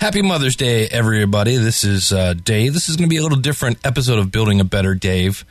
Happy Mother's Day, everybody. This is Dave. This is going to be a little different episode of Building a Better Dave.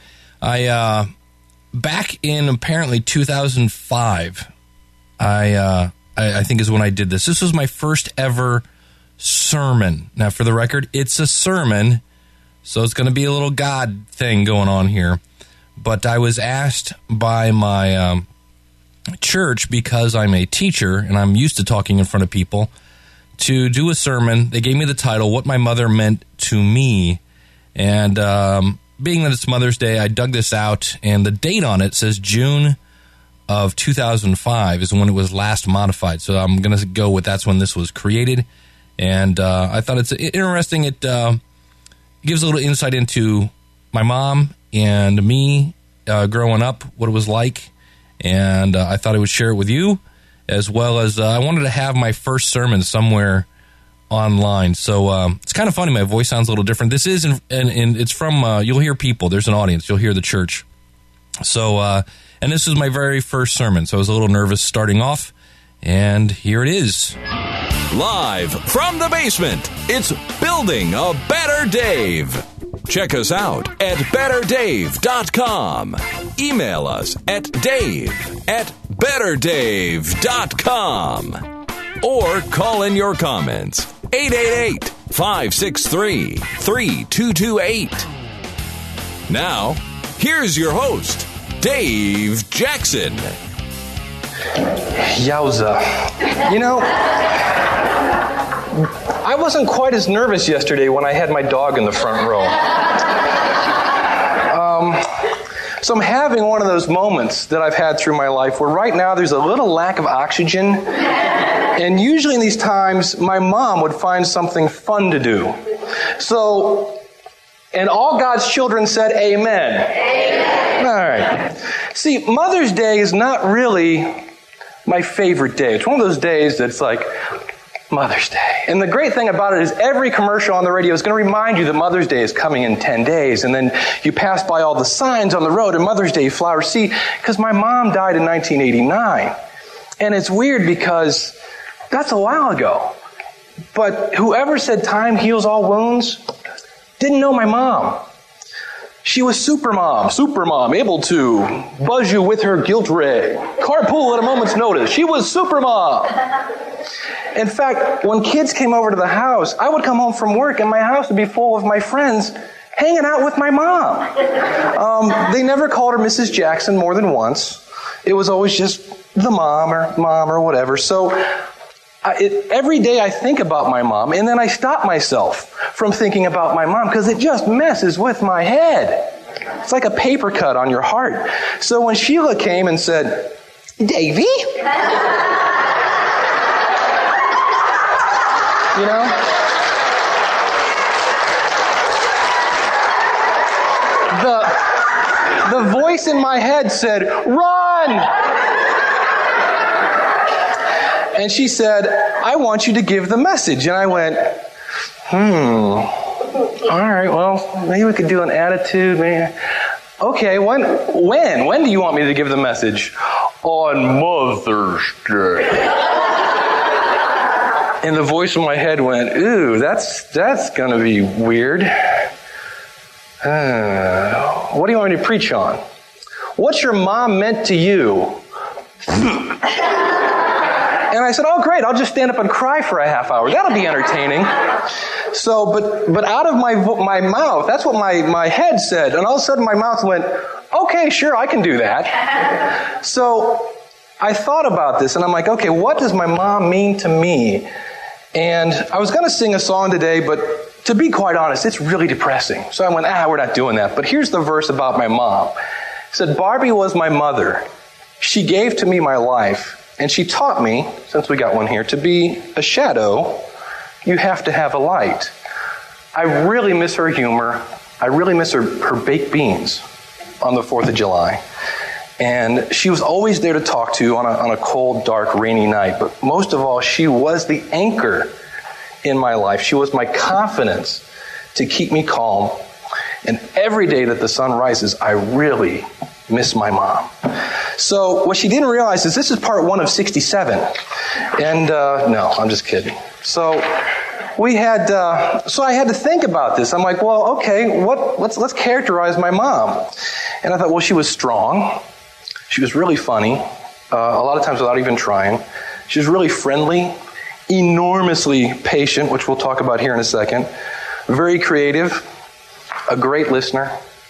Back in apparently 2005, I think is when I did this. This was my first ever sermon. Now, for the record, it's a sermon, so it's going to be a little God thing going on here. But I was asked by my church, because I'm a teacher and I'm used to talking in front of people, to do a sermon. They gave me the title, What My Mother Meant to Me. And being that it's Mother's Day, I dug this out, and the date on it says June of 2005 is when it was last modified. So I'm going to go with that's when this was created. And I thought it's interesting. It gives a little insight into my mom and me growing up, what it was like. And I thought I would share it with you, as well as I wanted to have my first sermon somewhere online. So it's kind of funny. My voice sounds a little different. This is, and it's from, you'll hear people. There's an audience. You'll hear the church. So, and this is my very first sermon. So I was a little nervous starting off. And here it is. Live from the basement, it's Building a Better Dave. Check us out at betterdave.com. Email us at dave@betterdave.com. Or call in your comments. 888-563-3228. Now, here's your host, Dave Jackson. Yowza. You know, I wasn't quite as nervous yesterday when I had my dog in the front row. So I'm having one of those moments that I've had through my life where right now there's a little lack of oxygen. And usually in these times, my mom would find something fun to do. So, and all God's children said amen. Amen. All right. See, Mother's Day is not really my favorite day. It's one of those days that's like Mother's Day. And the great thing about it is every commercial on the radio is going to remind you that Mother's Day is coming in 10 days. And then you pass by all the signs on the road and Mother's Day flowers. See, because my mom died in 1989. And it's weird because that's a while ago. But whoever said time heals all wounds didn't know my mom. She was Supermom, able to buzz you with her guilt ray. Carpool at a moment's notice. She was Supermom. In fact, when kids came over to the house, I would come home from work and my house would be full of my friends hanging out with my mom. They never called her Mrs. Jackson more than once. It was always just the mom or whatever. So every day I think about my mom, and then I stop myself from thinking about my mom because it just messes with my head. It's like a paper cut on your heart. So when Sheila came and said, Davy? You know? The voice in my head said, run! And she said, I want you to give the message. And I went, all right, well, maybe we could do an attitude. Maybe. Okay, when do you want me to give the message? On Mother's Day. And the voice in my head went, ooh, that's going to be weird. What do you want me to preach on? What's your mom meant to you? And I said, oh, great, I'll just stand up and cry for a half hour. That'll be entertaining. So, but out of my mouth, that's what my head said. And all of a sudden my mouth went, okay, sure, I can do that. So I thought about this, and I'm like, okay, what does my mom mean to me? And I was going to sing a song today, but to be quite honest, it's really depressing. So I went, we're not doing that. But here's the verse about my mom. It said, Barbie was my mother. She gave to me my life. And she taught me, since we got one here, to be a shadow, you have to have a light. I really miss her humor. I really miss her baked beans on the 4th of July. And she was always there to talk to on a cold, dark, rainy night. But most of all, she was the anchor in my life. She was my confidence to keep me calm. And every day that the sun rises, I really miss my mom. So what she didn't realize is this is part 1 of 67. And no, I'm just kidding. So we had, so I had to think about this. I'm like, well, okay, let's characterize my mom. And I thought, well, she was strong. She was really funny, a lot of times without even trying. She was really friendly, enormously patient, which we'll talk about here in a second. Very creative, a great listener,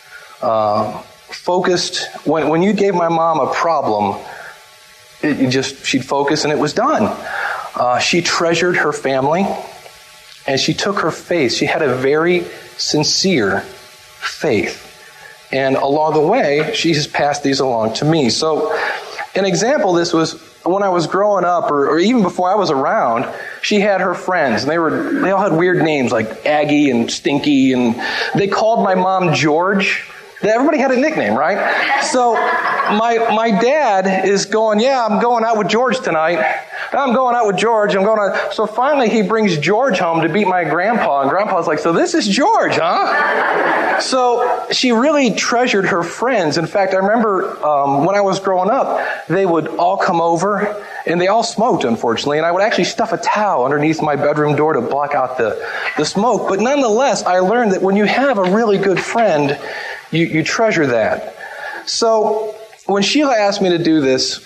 focused. When you gave my mom a problem, she'd focus and it was done. She treasured her family, and she took her faith. She had a very sincere faith. And along the way, she has passed these along to me. So an example, this was when I was growing up, or even before I was around, she had her friends, and they all had weird names like Aggie and Stinky, and they called my mom George. Everybody had a nickname, right? So my dad is going, yeah, I'm going out with George tonight. I'm going out with George. So finally he brings George home to beat my grandpa. And grandpa's like, so this is George, huh? So she really treasured her friends. In fact, I remember when I was growing up, they would all come over, and they all smoked, unfortunately. And I would actually stuff a towel underneath my bedroom door to block out the smoke. But nonetheless, I learned that when you have a really good friend, you treasure that. So when Sheila asked me to do this,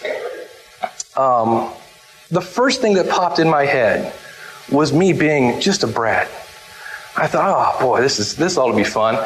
the first thing that popped in my head was me being just a brat. I thought, oh boy, this ought to be fun.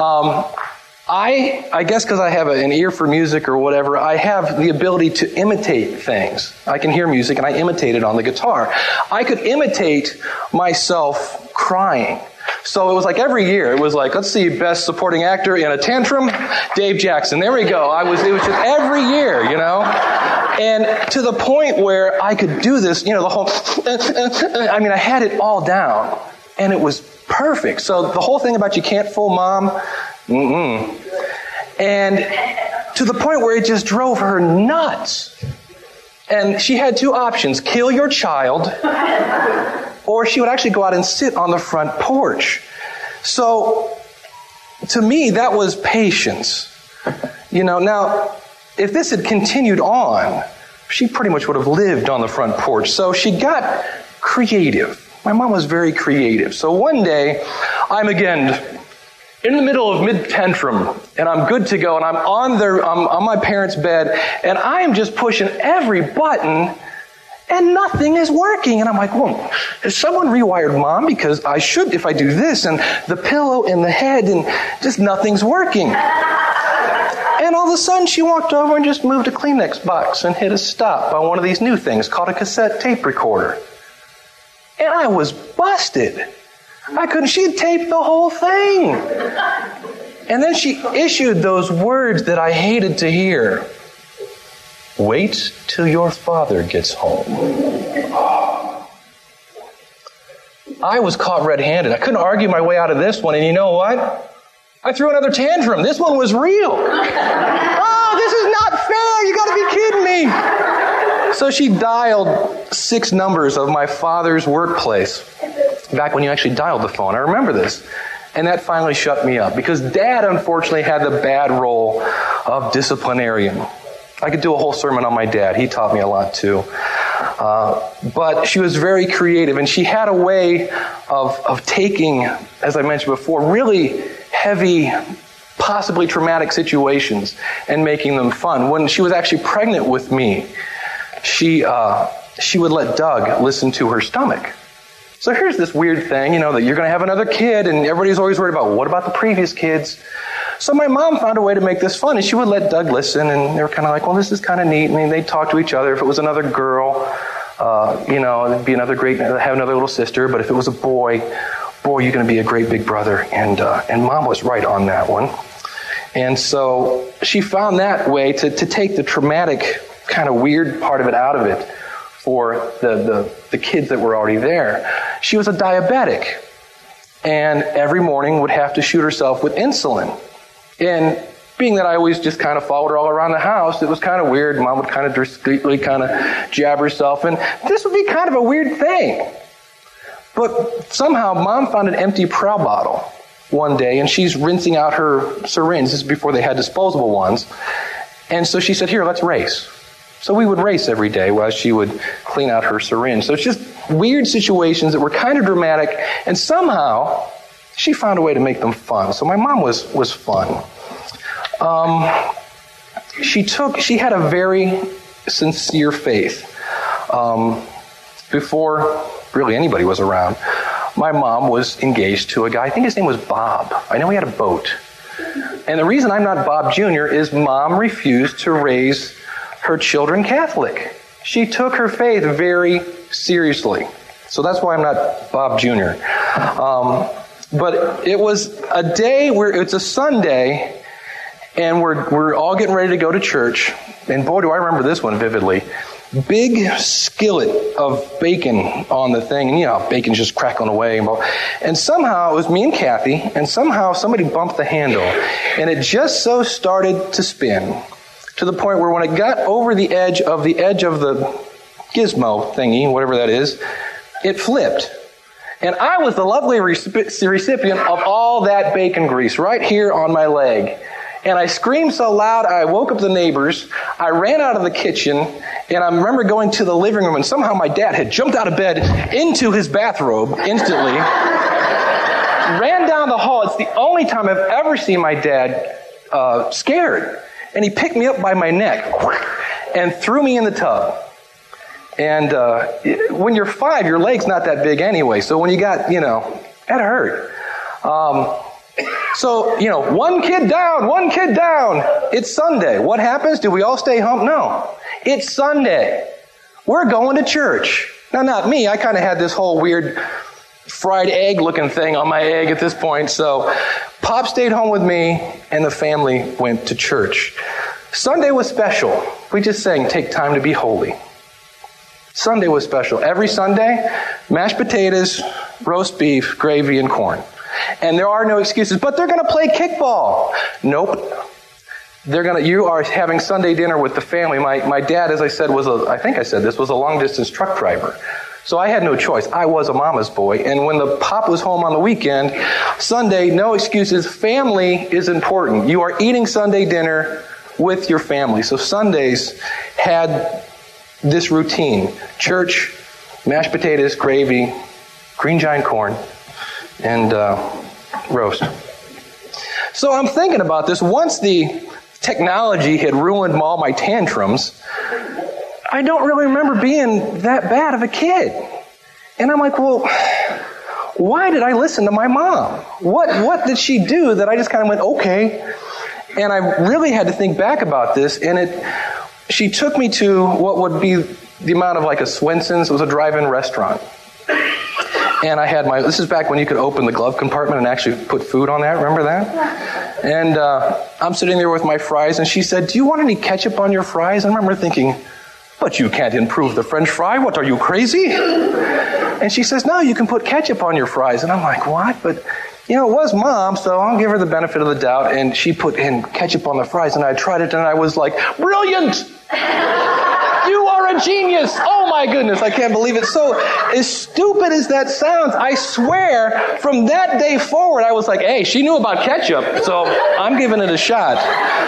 I guess because I have an ear for music or whatever, I have the ability to imitate things. I can hear music and I imitate it on the guitar. I could imitate myself crying. So it was like every year, it was like, let's see, best supporting actor in a tantrum, Dave Jackson. There we go. It was just every year, And to the point where I could do this, the whole, I had it all down. And it was perfect. So the whole thing about you can't fool mom, And to the point where it just drove her nuts. And she had two options, kill your child, or she would actually go out and sit on the front porch. So, to me, that was patience. Now, if this had continued on, she pretty much would have lived on the front porch. So she got creative. My mom was very creative. So one day, I'm again in the middle of mid-tantrum, and I'm good to go, and I'm on my parents' bed, and I am just pushing every button, and nothing is working. And I'm like, whoa, has someone rewired mom? Because I should, if I do this, and the pillow and the head, and just nothing's working. And all of a sudden, she walked over and just moved a Kleenex box and hit a stop on one of these new things called a cassette tape recorder. And I was busted. She had taped the whole thing. And then she issued those words that I hated to hear. Wait till your father gets home. I was caught red-handed. I couldn't argue my way out of this one. And you know what? I threw another tantrum. This one was real. Oh, this is not fair. You got to be kidding me. So she dialed 6 numbers of my father's workplace. Back when you actually dialed the phone. I remember this. And that finally shut me up. Because Dad, unfortunately, had the bad role of disciplinarian. I could do a whole sermon on my dad. He taught me a lot, too. But she was very creative. And she had a way of taking, as I mentioned before, really heavy, possibly traumatic situations and making them fun. When she was actually pregnant with me, she would let Doug listen to her stomach. So here's this weird thing, that you're going to have another kid, and everybody's always worried about, what about the previous kids? So my mom found a way to make this fun, and she would let Doug listen, and they were kind of like, well, this is kind of neat. And they'd talk to each other. If it was another girl, it'd be have another little sister. But if it was a boy, you're going to be a great big brother. And Mom was right on that one. And so she found that way to take the traumatic kind of weird part of it out of it for the kids that were already there. She was a diabetic, and every morning would have to shoot herself with insulin. And being that I always just kind of followed her all around the house, it was kind of weird. Mom would kind of discreetly kind of jab herself, and this would be kind of a weird thing. But somehow Mom found an empty Prowl bottle one day, and she's rinsing out her syringe. This is before they had disposable ones. And so she said, here, let's race. So we would race every day while she would clean out her syringe. So it's just weird situations that were kind of dramatic, and somehow she found a way to make them fun. So my mom was fun. She had a very sincere faith. Before really anybody was around, my mom was engaged to a guy, I think his name was Bob. I know he had a boat. And the reason I'm not Bob Jr. is Mom refused to raise her children Catholic. She took her faith very seriously. So that's why I'm not Bob Jr. But it was a day where it's a Sunday, and we're all getting ready to go to church. And boy, do I remember this one vividly. Big skillet of bacon on the thing, and bacon's just crackling away. And somehow it was me and Kathy, and somehow somebody bumped the handle, and it just so started to spin to the point where when it got over the edge of the gizmo thingy, whatever that is, it flipped. And I was the lovely recipient of all that bacon grease right here on my leg. And I screamed so loud, I woke up the neighbors. I ran out of the kitchen, and I remember going to the living room, and somehow my dad had jumped out of bed into his bathrobe instantly. Ran down the hall. It's the only time I've ever seen my dad scared. And he picked me up by my neck and threw me in the tub. And when you're 5, your leg's not that big anyway. So when you got, that hurt. So, one kid down. It's Sunday. What happens? Do we all stay home? No. It's Sunday. We're going to church. Now, not me. I kind of had this whole weird fried egg looking thing on my egg at this point. So Pop stayed home with me, and the family went to church. Sunday was special. We just sang, "Take time to be holy." Sunday was special. Every Sunday, mashed potatoes, roast beef, gravy, and corn. And there are no excuses. But they're going to play kickball. Nope. You are having Sunday dinner with the family. My dad, as I said, was a long-distance truck driver. So I had no choice. I was a mama's boy. And when the pop was home on the weekend, Sunday, no excuses. Family is important. You are eating Sunday dinner with your family. So Sundays had this routine: church, mashed potatoes, gravy, green giant corn, and roast. So I'm thinking about this. Once the technology had ruined all my tantrums, I don't really remember being that bad of a kid. And I'm like, well, why did I listen to my mom? What did she do that I just kind of went, okay? And I really had to think back about this, and she took me to what would be the amount of like a Swenson's. It was a drive-in restaurant. And I had this is back when you could open the glove compartment and actually put food on that. Remember that? And I'm sitting there with my fries, and she said, "Do you want any ketchup on your fries?" And I remember thinking, "But you can't improve the French fry. What, are you crazy?" And she says, "No, you can put ketchup on your fries." And I'm like, "What?" But, it was Mom, so I'll give her the benefit of the doubt. And she put in ketchup on the fries, and I tried it, and I was like, "Brilliant! You are a genius! Oh my goodness, I can't believe it." So, as stupid as that sounds, I swear, from that day forward, I was like, hey, she knew about ketchup, so I'm giving it a shot.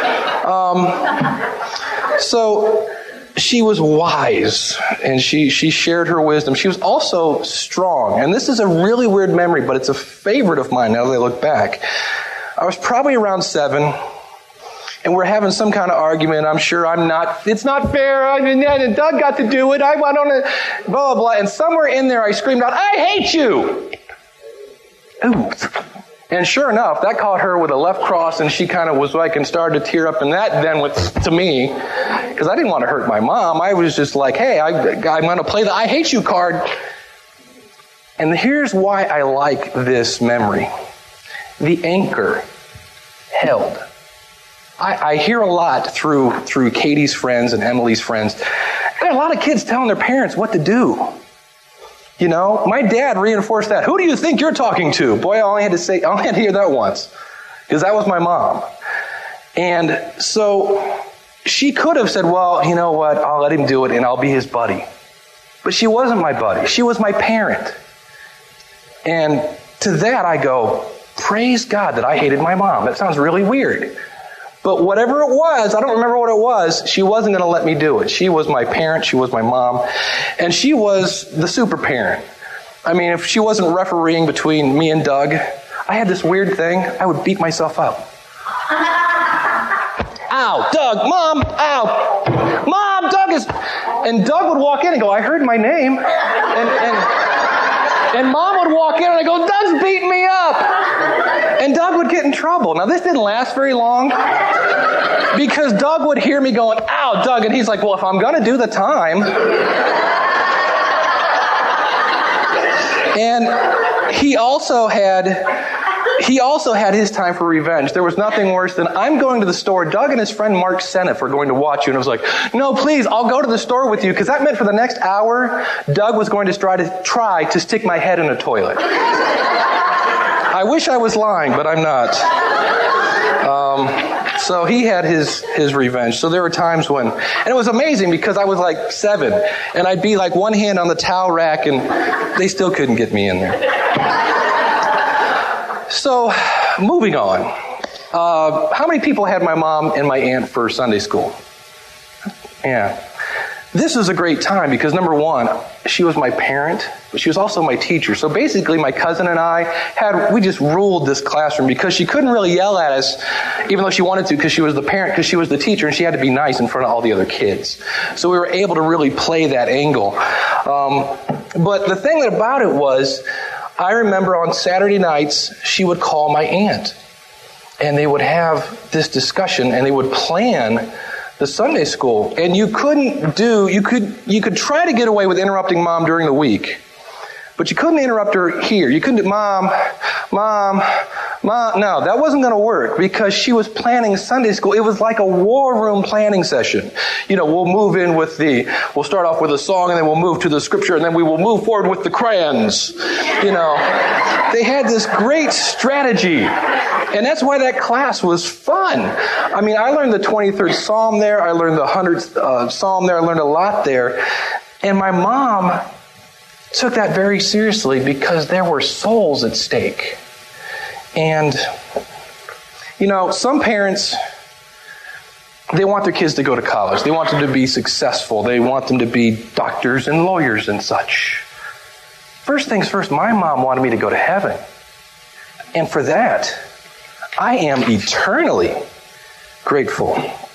So, she was wise, and she shared her wisdom. She was also strong. And this is a really weird memory, but it's a favorite of mine now that I look back. I was probably around 7. And we're having some kind of argument. I'm sure it's not fair. Doug got to do it. I don't know, blah, blah, blah. And somewhere in there I screamed out, "I hate you!" Ooh. And sure enough, that caught her with a left cross, and she kind of was like, and started to tear up. And that then went to me, because I didn't want to hurt my mom. I was just like, hey, I'm going to play the "I hate you" card. And here's why I like this memory. The anchor held. I hear a lot through Katie's friends and Emily's friends. There are a lot of kids telling their parents what to do. My dad reinforced that. "Who do you think you're talking to?" Boy, I only had to hear that once, because that was my mom. And so she could have said, "Well, you know what? I'll let him do it, and I'll be his buddy." But she wasn't my buddy. She was my parent. And to that I go, praise God that I hated my mom. That sounds really weird. But whatever it was, I don't remember what it was, she wasn't going to let me do it. She was my parent. She was my mom. And she was the super parent. I mean, if she wasn't refereeing between me and Doug, I had this weird thing. I would beat myself up. Ow, Doug, Mom, ow. Mom, Doug is... And Doug would walk in and go, I heard my name. And Mom would walk in and I go, Doug's beating me up. And Doug would get in trouble. Now, this didn't last very long because Doug would hear me going, ow, Doug. And he's like, well, if I'm going to do the time. And he also had his time for revenge. There was nothing worse than, I'm going to the store. Doug and his friend Mark Senef are going to watch you. And I was like, no, please, I'll go to the store with you. Because that meant for the next hour, Doug was going to try to stick my head in a toilet. I wish I was lying, but I'm not. So he had his revenge. So there were times when, and it was amazing because I was like 7, and I'd be like one hand on the towel rack, and they still couldn't get me in there. So, moving on. How many people had my mom and my aunt for Sunday school? Yeah. This was a great time because, number one, she was my parent, but she was also my teacher. So basically, my cousin and I we just ruled this classroom because she couldn't really yell at us, even though she wanted to, because she was the parent, because she was the teacher, and she had to be nice in front of all the other kids. So we were able to really play that angle. But the thing about it was, I remember on Saturday nights, she would call my aunt, and they would have this discussion, and they would plan the Sunday school. And you could try to get away with interrupting Mom during the week, but you couldn't interrupt her here. You couldn't do, Mom. No, that wasn't going to work because she was planning Sunday school. It was like a war room planning session. We'll start off with a song, and then we'll move to the scripture, and then we will move forward with the crayons. They had this great strategy. And that's why that class was fun. I mean, I learned the 23rd Psalm there. I learned the 100th Psalm there. I learned a lot there. And my mom took that very seriously because there were souls at stake. And, some parents, they want their kids to go to college. They want them to be successful. They want them to be doctors and lawyers and such. First things first, my mom wanted me to go to heaven. And for that, I am eternally grateful.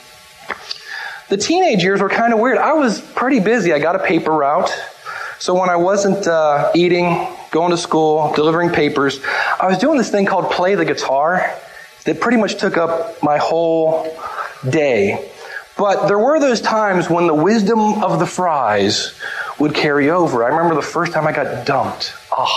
The teenage years were kind of weird. I was pretty busy. I got a paper route. So when I wasn't eating, going to school, delivering papers, I was doing this thing called play the guitar that pretty much took up my whole day. But there were those times when the wisdom of the Fries would carry over. I remember the first time I got dumped.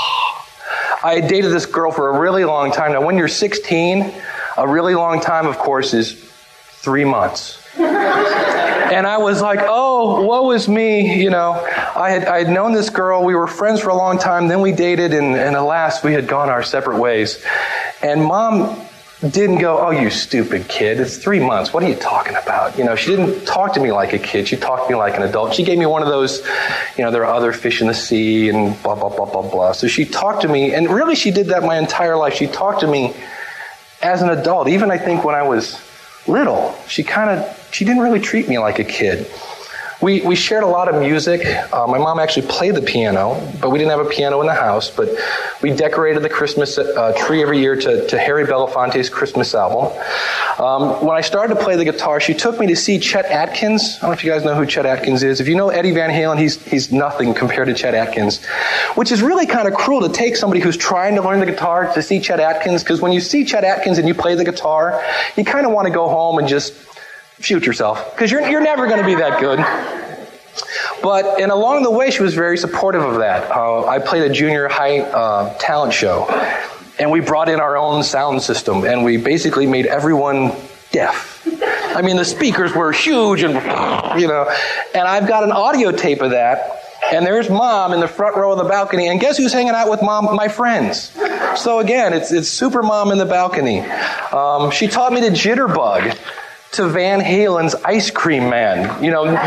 I had dated this girl for a really long time. Now, when you're 16, a really long time, of course, is 3 months. And I was like, oh, woe is me. I had known this girl. We were friends for a long time. Then we dated, and alas, we had gone our separate ways. And Mom didn't go, oh, you stupid kid. It's 3 months. What are you talking about? She didn't talk to me like a kid. She talked to me like an adult. She gave me one of those, there are other fish in the sea and blah, blah, blah, blah, blah. So she talked to me, and really she did that my entire life. She talked to me as an adult. Even I think when I was little, she didn't really treat me like a kid. We shared a lot of music. My mom actually played the piano, but we didn't have a piano in the house. But we decorated the Christmas tree every year to Harry Belafonte's Christmas album. When I started to play the guitar, she took me to see Chet Atkins. I don't know if you guys know who Chet Atkins is. If you know Eddie Van Halen, he's nothing compared to Chet Atkins, which is really kind of cruel to take somebody who's trying to learn the guitar to see Chet Atkins, because when you see Chet Atkins and you play the guitar, you kind of want to go home and just shoot yourself, because you're never going to be that good. And along the way, she was very supportive of that. I played a junior high talent show, and we brought in our own sound system, and we basically made everyone deaf. I mean, the speakers were huge, and I've got an audio tape of that, and there's Mom in the front row of the balcony, and guess who's hanging out with Mom? My friends. So again, it's Super Mom in the balcony. She taught me to jitterbug to Van Halen's Ice Cream Man.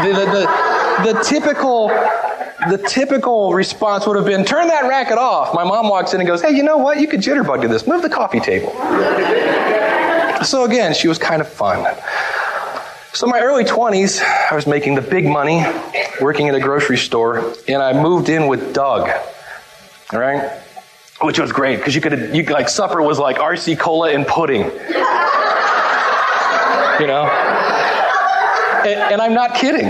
The typical response would have been, turn that racket off. My mom walks in and goes, hey, you know what? You could jitterbug to this. Move the coffee table. So again, she was kind of fun. So in my early 20s, I was making the big money, working at a grocery store, and I moved in with Doug. All right? Which was great, because you could like, supper was like RC Cola and pudding. You know? And I'm not kidding.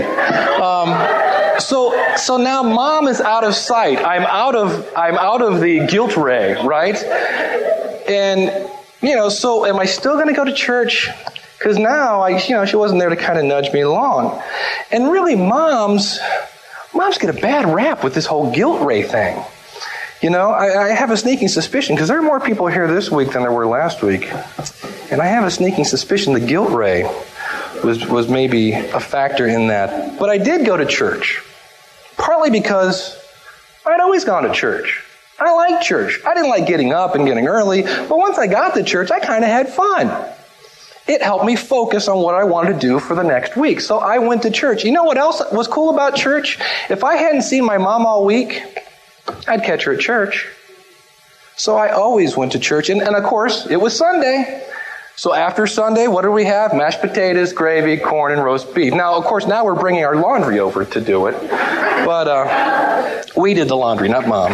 So now Mom is out of sight. I'm out of the guilt ray, right? And, you know, so am I still going to go to church? Because now, she wasn't there to kind of nudge me along. And really, moms get a bad rap with this whole guilt ray thing. You know, I have a sneaking suspicion, because there are more people here this week than there were last week. And I have a sneaking suspicion the guilt ray was maybe a factor in that. But I did go to church, partly because I'd always gone to church. I liked church. I didn't like getting up and getting early, but once I got to church, I kind of had fun. It helped me focus on what I wanted to do for the next week. So I went to church. You know what else was cool about church? If I hadn't seen my mom all week, I'd catch her at church. So I always went to church. And of course, it was Sunday. So after Sunday, what do we have? Mashed potatoes, gravy, corn, and roast beef. Now, of course, now we're bringing our laundry over to do it. But we did the laundry, not Mom.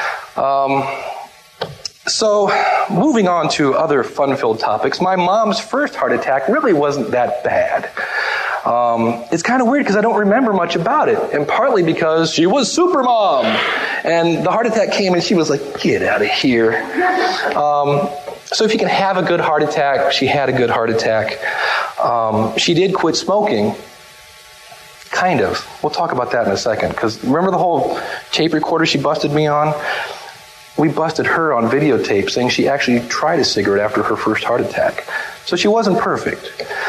So moving on to other fun-filled topics, my mom's first heart attack really wasn't that bad. It's kind of weird because I don't remember much about it, and partly because she was super mom, and the heart attack came and she was like, get out of here. So if you can have a good heart attack, she had a good heart attack. She did quit smoking. Kind of. We'll talk about that in a second, because remember the whole tape recorder she busted me on? We busted her on videotape saying she actually tried a cigarette after her first heart attack. So she wasn't perfect.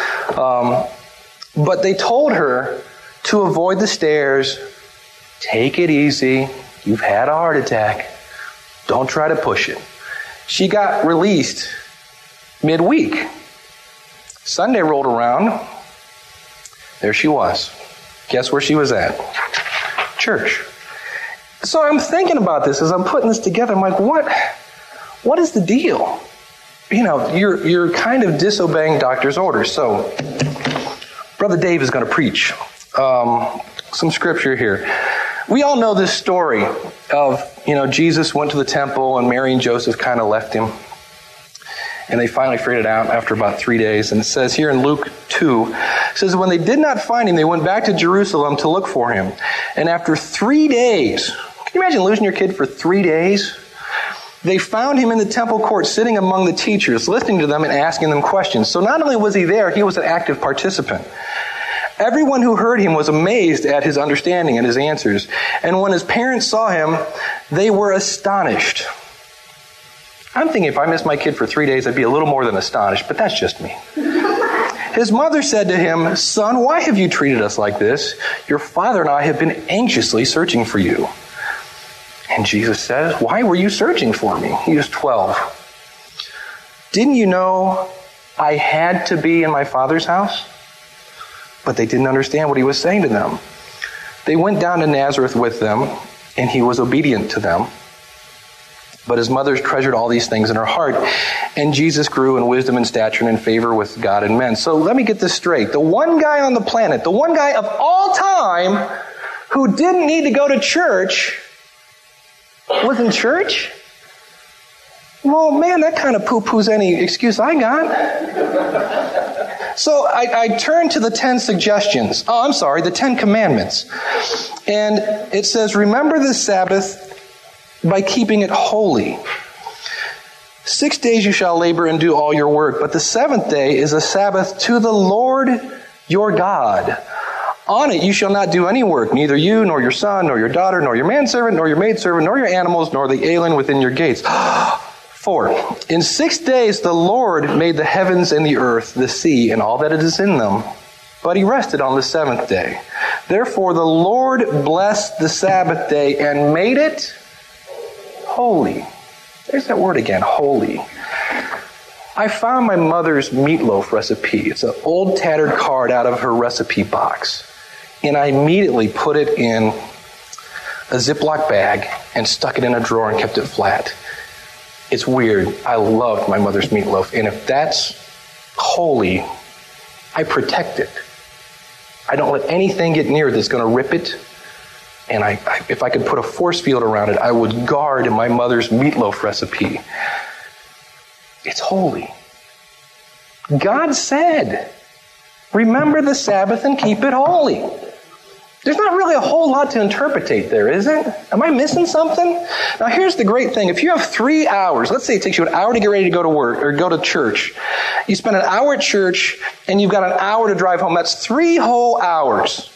But they told her to avoid the stairs, take it easy, you've had a heart attack, don't try to push it. She got released midweek. Sunday rolled around, there she was. Guess where she was at? Church. So I'm thinking about this as I'm putting this together. I'm like, what is the deal? You know, you're kind of disobeying doctor's orders. So Brother Dave is going to preach some scripture here. We all know this story of, Jesus went to the temple and Mary and Joseph kind of left him. And they finally figured it out after about 3 days. And it says here in Luke 2, it says, when they did not find him, they went back to Jerusalem to look for him. And after 3 days, can you imagine losing your kid for 3 days? They found him in the temple court sitting among the teachers, listening to them and asking them questions. So not only was he there, he was an active participant. Everyone who heard him was amazed at his understanding and his answers. And when his parents saw him, they were astonished. I'm thinking if I missed my kid for 3 days, I'd be a little more than astonished, but that's just me. His mother said to him, son, why have you treated us like this? Your father and I have been anxiously searching for you. And Jesus says, why were you searching for me? He was 12. Didn't you know I had to be in my Father's house? But they didn't understand what he was saying to them. They went down to Nazareth with them, and he was obedient to them. But his mother treasured all these things in her heart, and Jesus grew in wisdom and stature and in favor with God and men. So let me get this straight. The one guy on the planet, the one guy of all time who didn't need to go to church was in church? Well, man, that kind of poo-poos any excuse I got. So I turned to the 10 suggestions. The 10 commandments. And it says, remember the Sabbath by keeping it holy. 6 days you shall labor and do all your work, but the seventh day is a Sabbath to the Lord your God. On it you shall not do any work, neither you, nor your son, nor your daughter, nor your manservant, nor your maidservant, nor your animals, nor the alien within your gates. 4. In 6 days the Lord made the heavens and the earth, the sea, and all that it is in them. But he rested on the seventh day. Therefore the Lord blessed the Sabbath day and made it holy. There's that word again, holy. I found my mother's meatloaf recipe. It's an old tattered card out of her recipe box. And I immediately put it in a Ziploc bag and stuck it in a drawer and kept it flat. It's weird. I loved my mother's meatloaf. And if that's holy. I protect it. I don't let anything get near it that's going to rip it. And if I could put a force field around it, I would guard my mother's meatloaf recipe. It's holy. God said, remember the Sabbath and keep it holy. There's not really a whole lot to interpretate there, is it? Am I missing something? Now here's the great thing. If you have 3 hours, let's say it takes you an hour to get ready to go to work or go to church. You spend an hour at church and you've got an hour to drive home. That's 3 whole hours.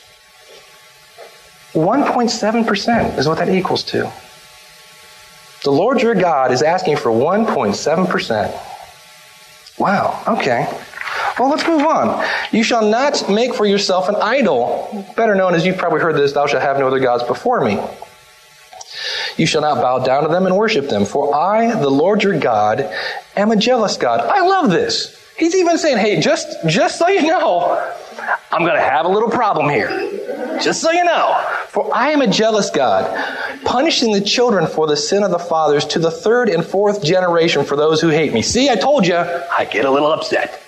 1.7% is what that equals to. The Lord your God is asking for 1.7%. Wow, okay. Well, let's move on. You shall not make for yourself an idol, better known as, you've probably heard this, thou shalt have no other gods before me. You shall not bow down to them and worship them, for I, the Lord your God, am a jealous God. I love this. He's even saying, hey, just so you know, I'm going to have a little problem here. Just so you know. For I am a jealous God, punishing the children for the sin of the fathers to the 3rd and 4th generation for those who hate me. See, I told you, I get a little upset.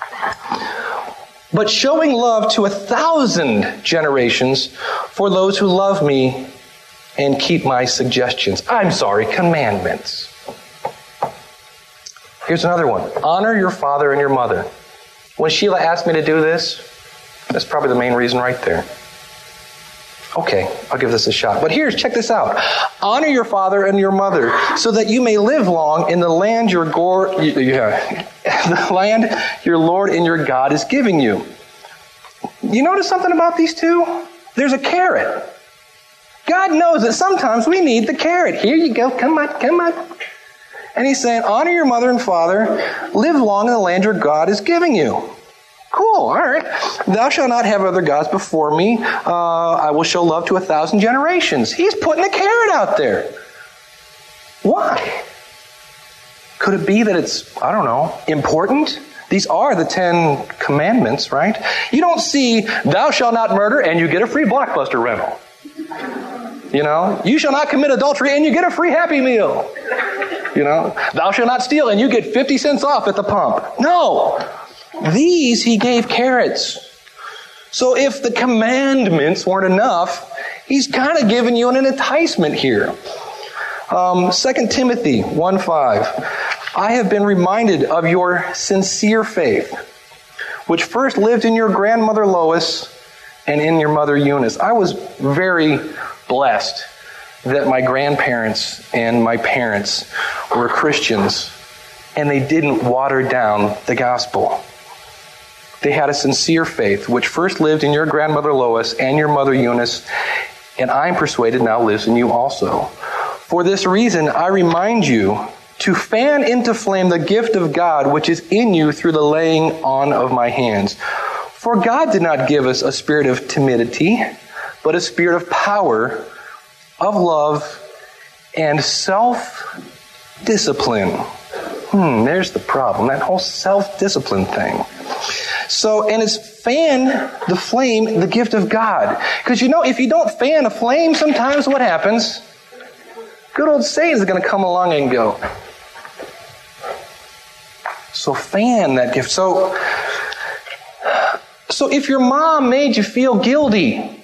But showing love to 1,000 generations for those who love me and keep my commandments. Here's another one. Honor your father and your mother. When Sheila asked me to do this, that's probably the main reason right there. Okay, I'll give this a shot. But check this out. Honor your father and your mother so that you may live long in the land your Lord and your God is giving you. You notice something about these two? There's a carrot. God knows that sometimes we need the carrot. Here you go. Come on. And he's saying, honor your mother and father. Live long in the land your God is giving you. Cool, all right. Thou shalt not have other gods before me. I will show love to 1,000 generations. He's putting a carrot out there. Why? Could it be that it's, important? These are the 10 commandments, right? You don't see, thou shalt not murder, and you get a free Blockbuster rental. You shall not commit adultery, and you get a free Happy Meal. Thou shalt not steal, and you get 50 cents off at the pump. No. These he gave carrots. So if the commandments weren't enough, he's kind of giving you an enticement here. 2 Timothy 1:5. I have been reminded of your sincere faith, which first lived in your grandmother Lois and in your mother Eunice. I was very blessed that my grandparents and my parents were Christians and they didn't water down the gospel. They had a sincere faith, which first lived in your grandmother Lois and your mother Eunice, and I'm persuaded now lives in you also. For this reason, I remind you to fan into flame the gift of God, which is in you through the laying on of my hands. For God did not give us a spirit of timidity, but a spirit of power, of love, and self-discipline. There's the problem, that whole self-discipline thing. So, and it's fan the flame, the gift of God. Because if you don't fan a flame, sometimes what happens? Good old Satan's going to come along and go. So fan that gift. So if your mom made you feel guilty,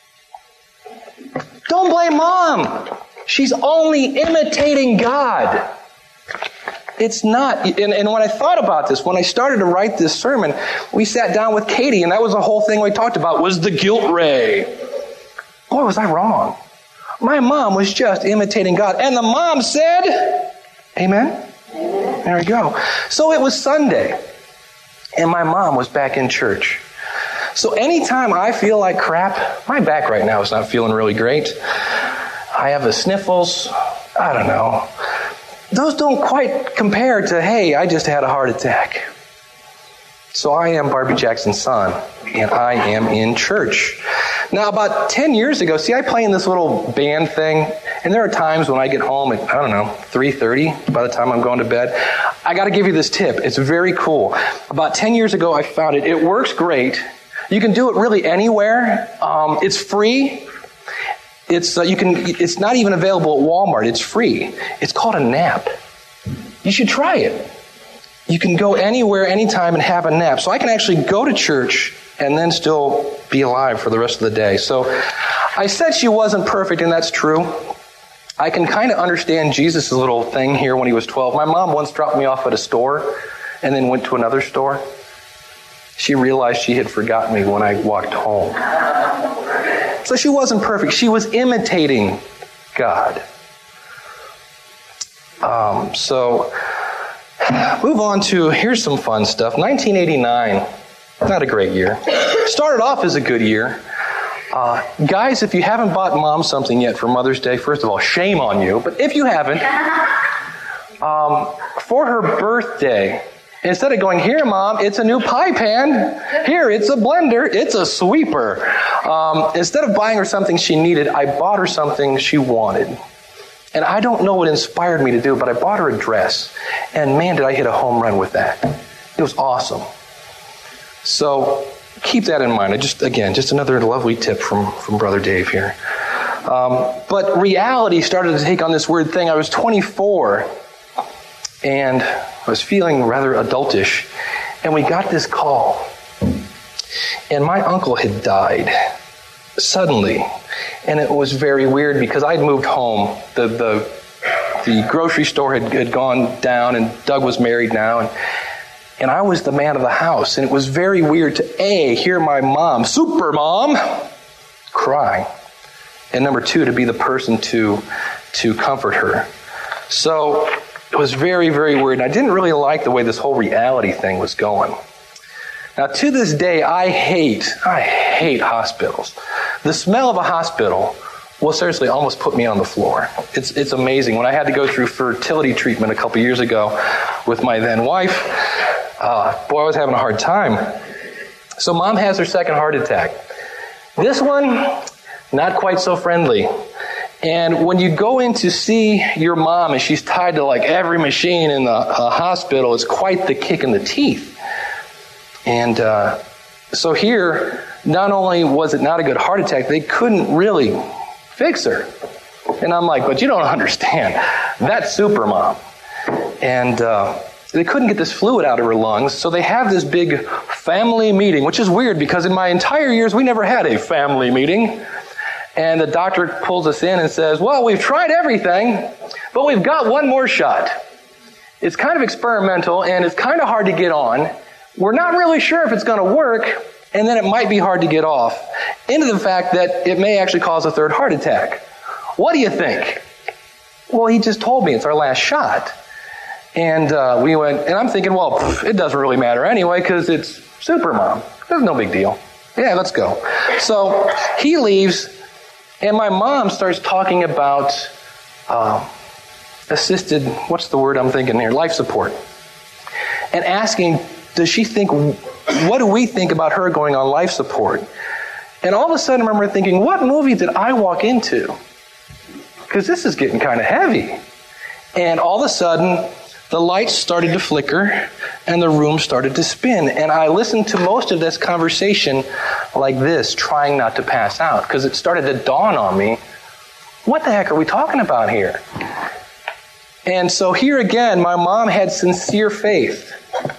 don't blame mom. She's only imitating God. It's not. And when I thought about this, when I started to write this sermon, we sat down with Katie, and that was the whole thing we talked about, was the guilt ray. Boy, was I wrong. My mom was just imitating God. And the mom said, amen? There we go. So it was Sunday, and my mom was back in church. So anytime I feel like crap, my back right now is not feeling really great. I have the sniffles. I don't know. Those don't quite compare to, hey, I just had a heart attack. So I am Barbie Jackson's son, and I am in church. Now, about 10 years ago, I play in this little band thing, and there are times when I get home at, 3:30, by the time I'm going to bed. I got to give you this tip. It's very cool. About 10 years ago, I found it. It works great. You can do it really anywhere. It's free. It's not even available at Walmart. It's free. It's called a nap. You should try it. you can go anywhere, anytime, and have a nap. So I can actually go to church and then still be alive for the rest of the day. So I said she wasn't perfect, and that's true. I can kind of understand Jesus' little thing here when he was 12. My mom once dropped me off at a store and then went to another store. She realized she had forgotten me when I walked home. So she wasn't perfect. She was imitating God. So move on to, here's some fun stuff. 1989, not a great year. Started off as a good year. Guys, if you haven't bought Mom something yet for Mother's Day, first of all, shame on you. But if you haven't, for her birthday, instead of going, here, Mom, it's a new pie pan. Here, it's a blender. It's a sweeper. Instead of buying her something she needed, I bought her something she wanted. And I don't know what inspired me to do it, but I bought her a dress. And man, did I hit a home run with that. It was awesome. So keep that in mind. Just another lovely tip from Brother Dave here. But reality started to take on this weird thing. I was 24, and I was feeling rather adultish. And we got this call. And my uncle had died suddenly. And it was very weird because I'd moved home. The grocery store had gone down, and Doug was married now. And I was the man of the house. And it was very weird to, A, hear my mom, super mom, cry. And number 2, to be the person to comfort her. So it was very, very weird. And I didn't really like the way this whole reality thing was going. Now, to this day, I hate hospitals. The smell of a hospital will seriously almost put me on the floor. It's amazing. When I had to go through fertility treatment a couple years ago with my then wife, I was having a hard time. So Mom has her second heart attack. This one, not quite so friendly. And when you go in to see your mom and she's tied to like every machine in the hospital, it's quite the kick in the teeth. And so here, not only was it not a good heart attack, they couldn't really fix her. And I'm like, but you don't understand. That's super mom. And they couldn't get this fluid out of her lungs, so they have this big family meeting, which is weird because in my entire years, we never had a family meeting. And the doctor pulls us in and says, well, we've tried everything, but we've got one more shot. It's kind of experimental, and it's kind of hard to get on. We're not really sure if it's going to work, and then it might be hard to get off, into the fact that it may actually cause a third heart attack. What do you think? Well, he just told me it's our last shot. And we went, and I'm thinking, well, it doesn't really matter anyway, because it's super mom. There's no big deal. Yeah, let's go. So he leaves, and my mom starts talking about assisted, what's the word I'm thinking here? Life support. And asking, what do we think about her going on life support? And all of a sudden I remember thinking, what movie did I walk into? Because this is getting kind of heavy. And all of a sudden, the lights started to flicker and the room started to spin. And I listened to most of this conversation like this, trying not to pass out, because it started to dawn on me, what the heck are we talking about here? And so here again, my mom had sincere faith.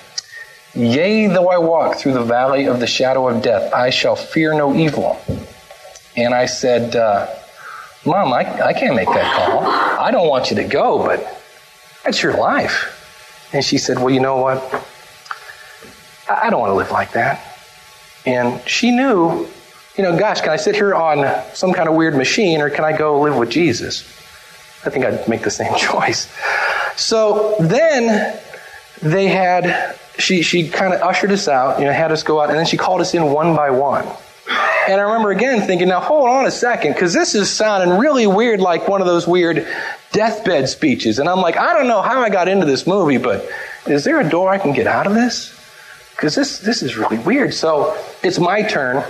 Yea, though I walk through the valley of the shadow of death, I shall fear no evil. And I said, Mom, I can't make that call. I don't want you to go, but that's your life. And she said, well, you know what? I don't want to live like that. And she knew, gosh, can I sit here on some kind of weird machine, or can I go live with Jesus? I think I'd make the same choice. So then they had... She kind of ushered us out, had us go out, and then she called us in one by one. And I remember again thinking, now hold on a second, because this is sounding really weird, like one of those weird deathbed speeches. And I'm like, I don't know how I got into this movie, but is there a door I can get out of this? Because this is really weird. So it's my turn.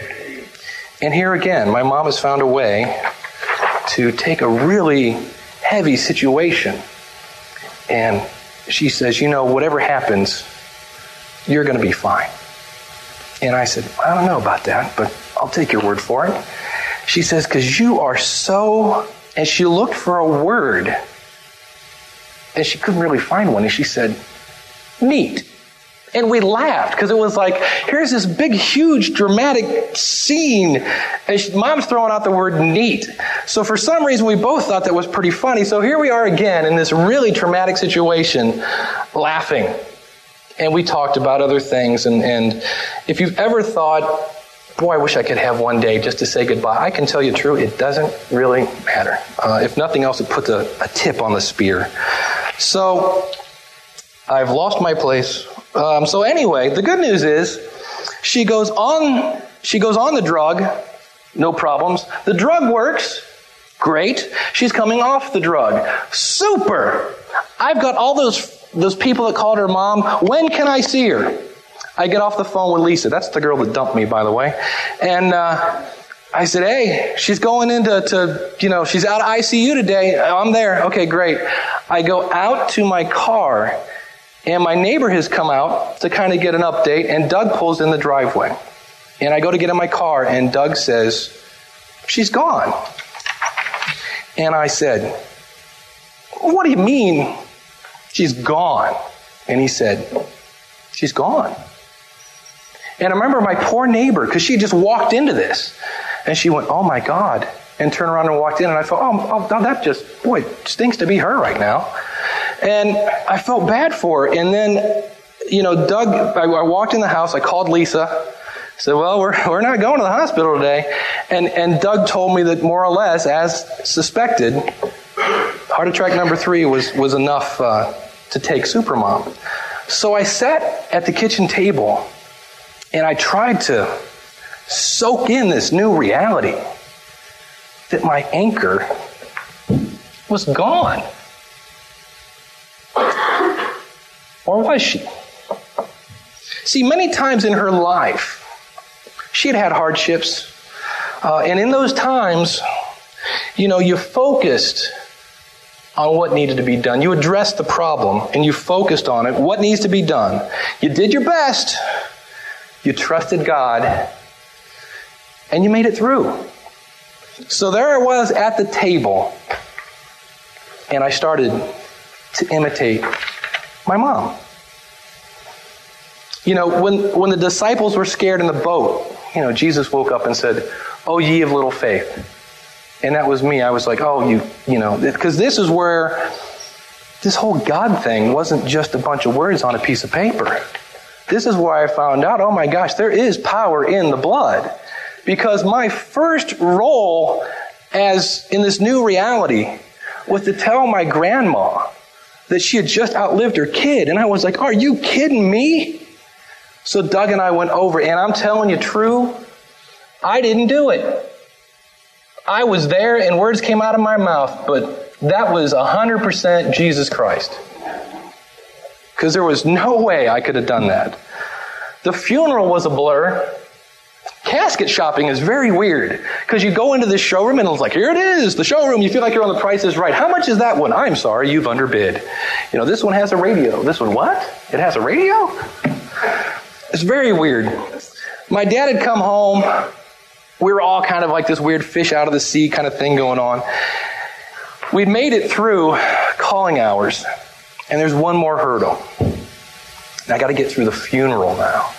And here again, my mom has found a way to take a really heavy situation. And she says, whatever happens, you're going to be fine. And I said, I don't know about that, but I'll take your word for it. She says, because you are so... And she looked for a word, and she couldn't really find one. And she said, neat. And we laughed because it was like, here's this big, huge, dramatic scene. And Mom's throwing out the word neat. So for some reason, we both thought that was pretty funny. So here we are again in this really traumatic situation, laughing. And we talked about other things. And if you've ever thought, boy, I wish I could have one day just to say goodbye, I can tell you true, it doesn't really matter. If nothing else, it puts a tip on the spear. So I've lost my place. So anyway, the good news is she goes on the drug, no problems. The drug works, great. She's coming off the drug, super. I've got all those people that called her mom. When can I see her? I get off the phone with Lisa. That's the girl that dumped me, by the way. And I said, hey, she's going into she's out of ICU today. I'm there. Okay, great. I go out to my car. And my neighbor has come out to kind of get an update, and Doug pulls in the driveway. And I go to get in my car, and Doug says, she's gone. And I said, what do you mean she's gone? And he said, she's gone. And I remember my poor neighbor, because she just walked into this. And she went, oh my God, and turned around and walked in. And I thought, oh that just, boy, it stinks to be her right now. And I felt bad for her. And then, Doug, I walked in the house, I called Lisa, said, well, we're not going to the hospital today. And Doug told me that more or less, as suspected, heart attack number 3 was enough to take Supermom. So I sat at the kitchen table and I tried to soak in this new reality that my anchor was gone. Or was she? See, many times in her life, she had had hardships. And in those times, you focused on what needed to be done. You addressed the problem and you focused on it. What needs to be done? You did your best. You trusted God. And you made it through. So there I was at the table. And I started to imitate my mom. When the disciples were scared in the boat, Jesus woke up and said, oh, ye of little faith. And that was me. I was like, oh, because this is where this whole God thing wasn't just a bunch of words on a piece of paper. This is where I found out, oh my gosh, there is power in the blood. Because my first role as in this new reality was to tell my grandma that she had just outlived her kid. And I was like, are you kidding me? So Doug and I went over, and I'm telling you true, I didn't do it. I was there and words came out of my mouth, but that was 100% Jesus Christ. Because there was no way I could have done that. The funeral was a blur. Casket shopping is very weird because you go into this showroom and it's like, here it is, the showroom. You feel like you're on The Price is Right. How much is that one? I'm sorry, you've underbid. This one has a radio. This one, what? It has a radio? It's very weird. My dad had come home. We were all kind of like this weird fish out of the sea kind of thing going on. We'd made it through calling hours, and there's one more hurdle. I got to get through the funeral now.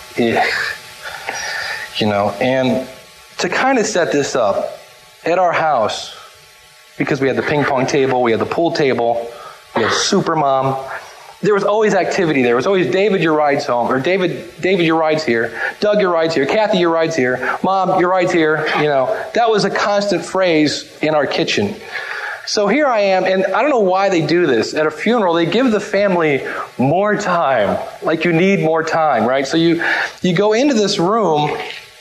And to kind of set this up, at our house, because we had the ping pong table, we had the pool table, we had Supermom, there was always activity. There was always, David, your ride's home, or David, your ride's here, Doug, your ride's here, Kathy, your ride's here, Mom, your ride's here. That was a constant phrase in our kitchen. So here I am, and I don't know why they do this. At a funeral, they give the family more time, like you need more time, right? So you go into this room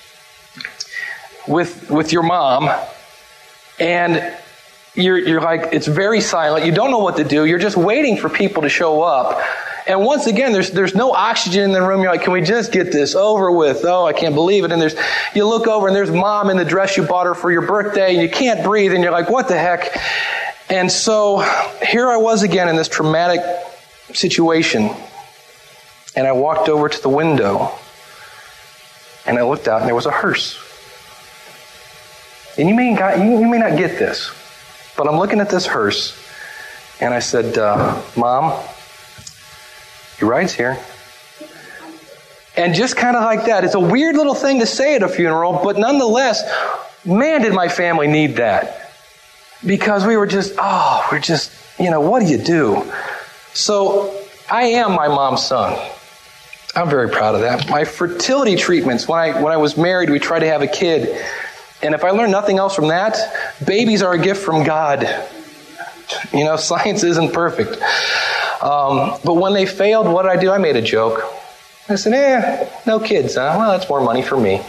with your mom, and you're like, it's very silent. You don't know what to do. You're just waiting for people to show up. And once again, there's no oxygen in the room. You're like, can we just get this over with? Oh, I can't believe it. And you look over and there's Mom in the dress you bought her for your birthday, and you can't breathe, and you're like, what the heck? And so here I was again in this traumatic situation. And I walked over to the window and I looked out, and there was a hearse. And you may not get this, but I'm looking at this hearse, and I said, Mom, He rides here. And just kind of like that. It's a weird little thing to say at a funeral, but nonetheless, man, did my family need that. Because we were just, what do you do? So I am my mom's son. I'm very proud of that. My fertility treatments, when I was married, we tried to have a kid. And if I learned nothing else from that, babies are a gift from God. Science isn't perfect. But when they failed, what did I do? I made a joke. I said, no kids, huh? Well, that's more money for me.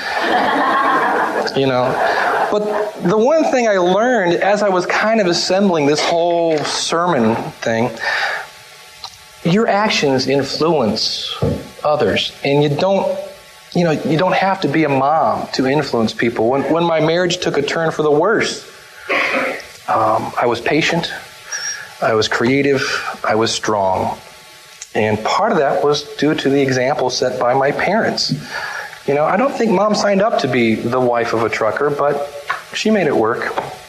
But the one thing I learned as I was kind of assembling this whole sermon thing, your actions influence others. And you don't have to be a mom to influence people. When my marriage took a turn for the worse, I was patient, I was creative, I was strong. And part of that was due to the example set by my parents. I don't think Mom signed up to be the wife of a trucker, but she made it work.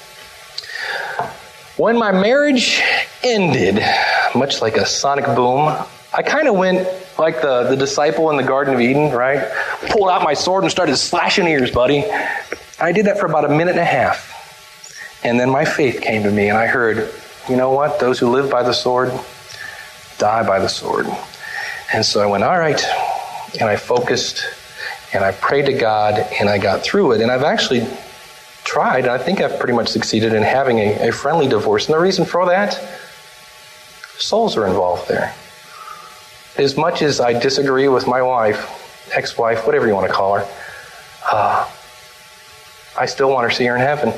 When my marriage ended, much like a sonic boom, I kind of went like the disciple in the Garden of Eden, right? Pulled out my sword and started slashing ears, buddy. I did that for about a minute and a half. And then my faith came to me, and I heard, you know what? Those who live by the sword die by the sword. And so I went, all right. And I focused, and I prayed to God, and I got through it. And I've actually tried, and I think I've pretty much succeeded in having a friendly divorce. And the reason for that, souls are involved there. As much as I disagree with my wife, ex-wife, whatever you want to call her, I still want her to see her in heaven.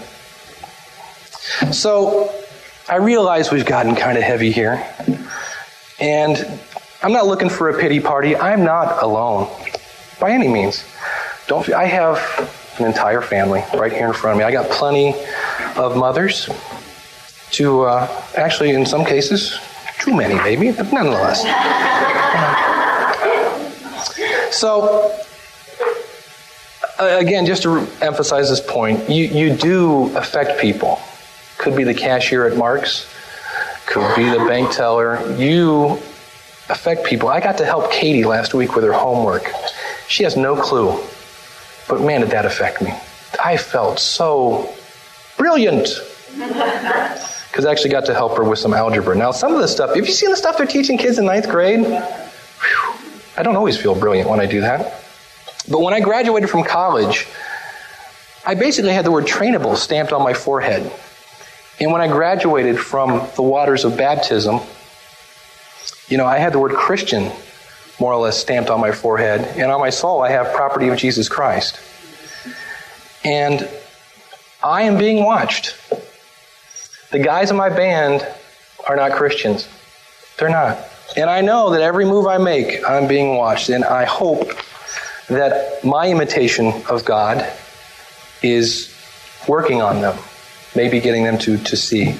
So I realize we've gotten kind of heavy here. And I'm not looking for a pity party. I'm not alone by any means. I have an entire family right here in front of me. I got plenty of mothers to, actually in some cases, too many maybe, but nonetheless. So, again, just to emphasize this point, you do affect people. Could be the cashier at Mark's, could be the bank teller. You affect people. I got to help Katie last week with her homework. She has no clue, but man, did that affect me. I felt so brilliant because I actually got to help her with some algebra. Now, some of the stuff, have you seen the stuff they're teaching kids in 9th grade? Whew, I don't always feel brilliant when I do that. But when I graduated from college, I basically had the word trainable stamped on my forehead. And when I graduated from the waters of baptism, I had the word Christian more or less stamped on my forehead. And on my soul, I have property of Jesus Christ. And I am being watched. The guys in my band are not Christians. They're not. And I know that every move I make, I'm being watched. And I hope that my imitation of God is working on them, maybe getting them to see.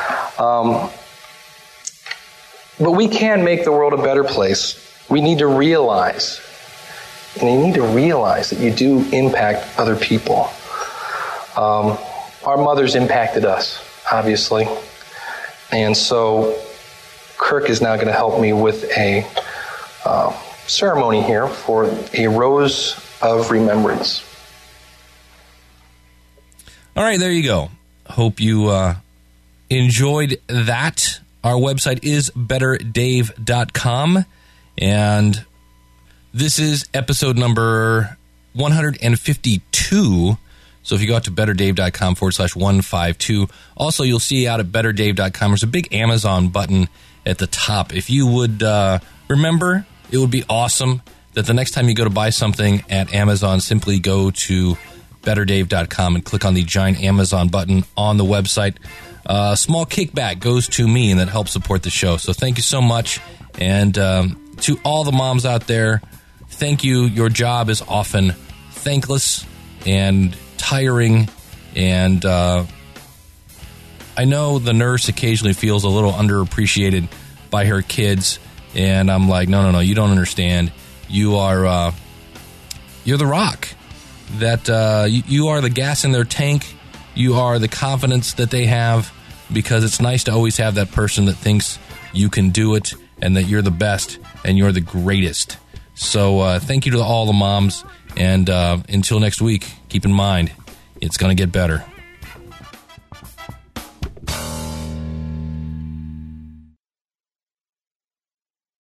But we can make the world a better place. We need to realize, and you need to realize that you do impact other people. Our mothers impacted us, obviously. And so Kirk is now going to help me with a ceremony here for a rose of remembrance. All right, there you go. Hope you enjoyed that. Our website is betterdave.com, and this is episode number 152. So if you go out to betterdave.com/152, also you'll see out at betterdave.com, there's a big Amazon button at the top. If you would remember, it would be awesome that the next time you go to buy something at Amazon, simply go to betterdave.com and click on the giant Amazon button on the website. A small kickback goes to me, and that helps support the show. So thank you so much. And to all the moms out there, thank you. Your job is often thankless and tiring. And I know the nurse occasionally feels a little underappreciated by her kids. And I'm like, no, you don't understand. You are, you're the rock. That you are the gas in their tank. You are the confidence that they have, because it's nice to always have that person that thinks you can do it and that you're the best and you're the greatest. So thank you to all the moms. And until next week, keep in mind, it's going to get better.